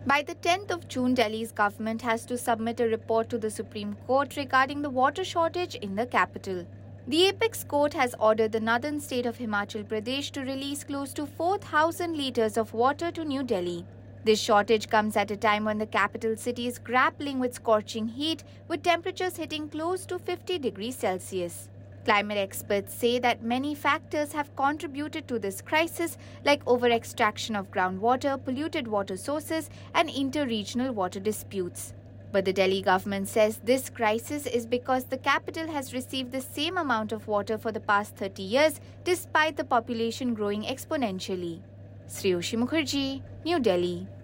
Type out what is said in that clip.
By the 10th of June, Delhi's government has to submit a report to the Supreme Court regarding the water shortage in the capital. The apex court has ordered the northern state of Himachal Pradesh to release close to 4,000 litres of water to New Delhi. This shortage comes at a time when the capital city is grappling with scorching heat, with temperatures hitting close to 50 degrees Celsius. Climate experts say that many factors have contributed to this crisis, like over-extraction of groundwater, polluted water sources, and inter-regional water disputes. But the Delhi government says this crisis is because the capital has received the same amount of water for the past 30 years, despite the population growing exponentially. Sriyoshi Mukherjee, New Delhi.